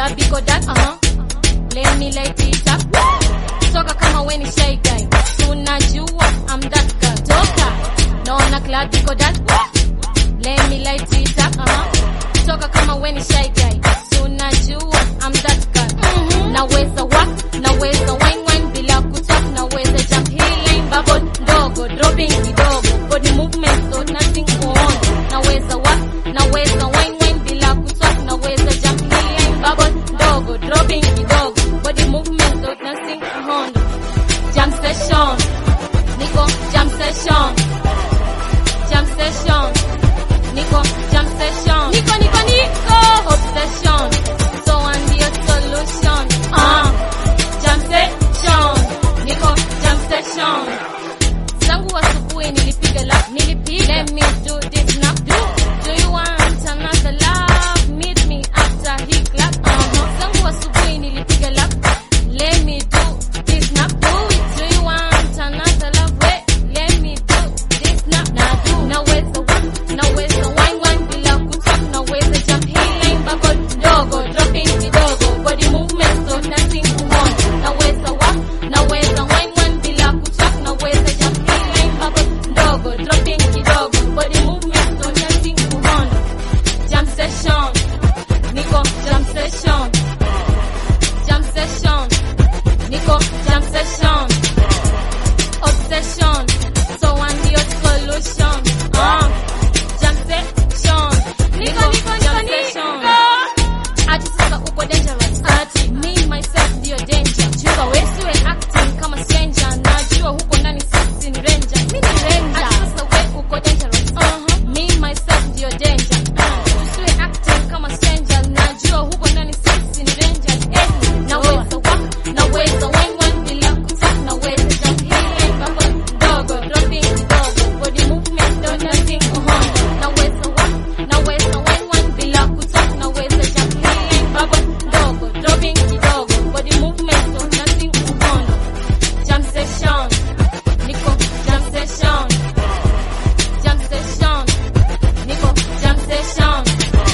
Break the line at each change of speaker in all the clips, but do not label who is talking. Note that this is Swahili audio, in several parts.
club iko dark, let me light it up. Toka kama we ni shy guy, tunajua I'm that girl. Toka, naona club iko dark, let me light it up. Toka kama we ni shy guy, tunajua I'm that girl. Naweza walk, naweza wine bila kutalk, naweza jump hii line, bubble ndogo, dropping kidogo, body movement so nothing on. Naweza walk, naweza wine bila kutalk, naweza jump hii line, bubble ndogo, dropping kidogo, body movement so nothing on. Jam session, niko jam session, jam session, niko jam session, niko obsession, so and the solution. Jam session, niko jam session. Zangu asubuhi nilipiga lap, let me do this now. Do you want another love? Meet me after he clap. Zangu asubuhi nilipiga lap, let me do this now. Do you want another love? Wait, let me do this now. Naweza wine bila kutalk, naweza jump hii line, bubble ndogo, dropping kidogo, body movement so nothing on. Naweza wine bila kutalk, naweza jump hii line, bubble ndogo, dropping kidogo, body movement so nothing on. Jam session, niko jam session, jam session, niko jam session, obsession, so and the solution. Jam session, niko jam session. Ati sasa uko dangerous, ati me myself ndio danger. Jua wewe acting kama stranger, najua huko ndani sisi ni ranger. Mimi ni ranger. Ati sasa wewe uko dangerous, me myself ndio danger. Usiwe acting kama stranger, najua huko ndani sisi ni ranger. Naweza walk, naweza wine bila kutalk, naweza jump hii line, bubble ndogo, dropping kidogo, body movement don't nothing on. Naweza walk, naweza wine bila kutalk, naweza jump hii line, bubble ndogo, dropping kidogo, body movement don't nothing on. Jam session, niko jam session, jam session, niko jam session,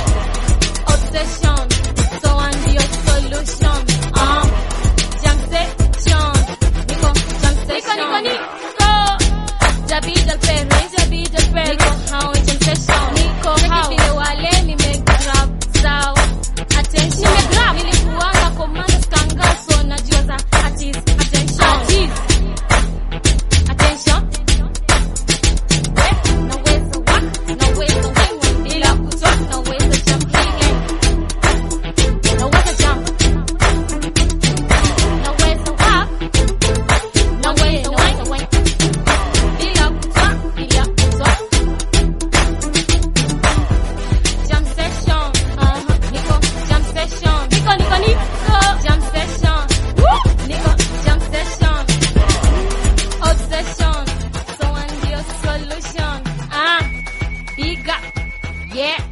obsession, so and your solution. Jam session, niko jam session, niko Jabid al-Perre, niko how jam session, niko how vile wale nimegrab sao attention, nilikuanga commander skanga so najua za artist attention. Naweza walk, naweza wine bila kutalk, naweza jump hii line, naweza jump, naweza walk, naweza wine bila kutalk. Jam session, niko jam session, niko jam session, niko jam session, obsession, so and your solution. Big up, yeah.